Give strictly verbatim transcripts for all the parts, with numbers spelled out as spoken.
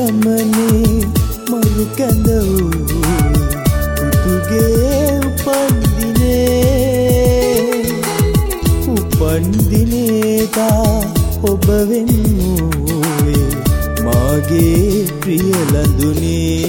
ගමනේ මරු කැඳ වූ පුතුගේ උපන්දිනේ උපන්දිනේදා ඔබ වෙන්නුවේ මාගේ ප්‍රිය ලඳුනේ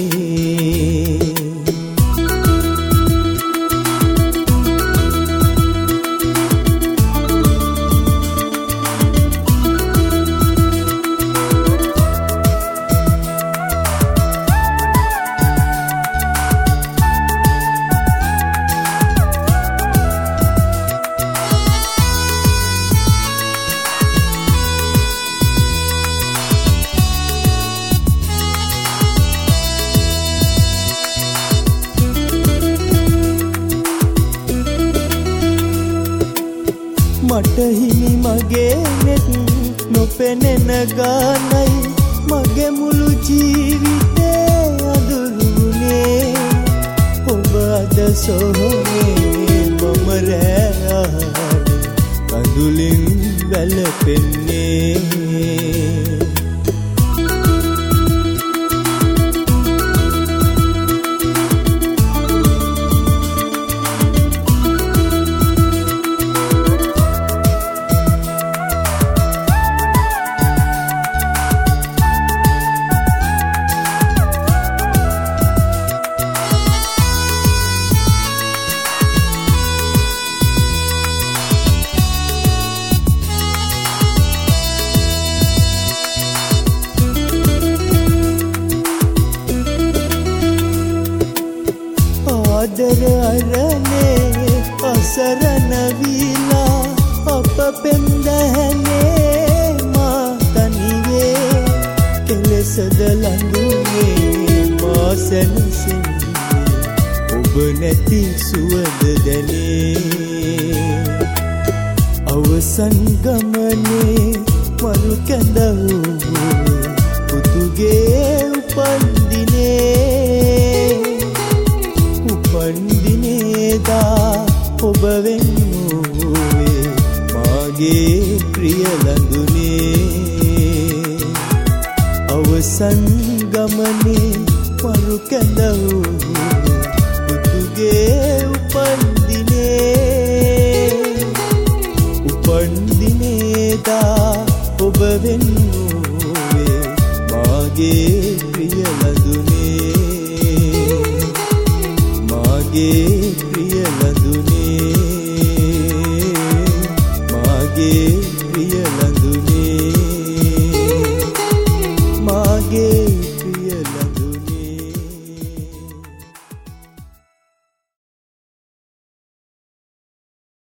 මට හිමි මගේ නෙත් නොපෙනෙන ගානයි මගේ මුළු ජීවිතේ අඳුරුනේ ඔබ අද සොහොනේ මම රෑ කඳුලින් වැළපෙන්නේ ආදර අරනේ අසරණ වීලා අප පෙන්දහනේ මා තනියේ කෙලෙසද ලඟුනේ මා සැනසෙන්නේ ඔබ නැති සුවඳ දැනේ අවසන් ගමනේ මරු කැඳ වූ පුතුගේ උපන්දිනේ උපන්දිනේදා ඔබ වෙන්නුවේ මාගේ ප්‍රිය ලඳුනේ අවසන් ගමනේ මරු කැඳ වූ පුතුගේ උපන්දිනේ උපන්දිනේදා ඔබ වෙන්නුවේ මාගේ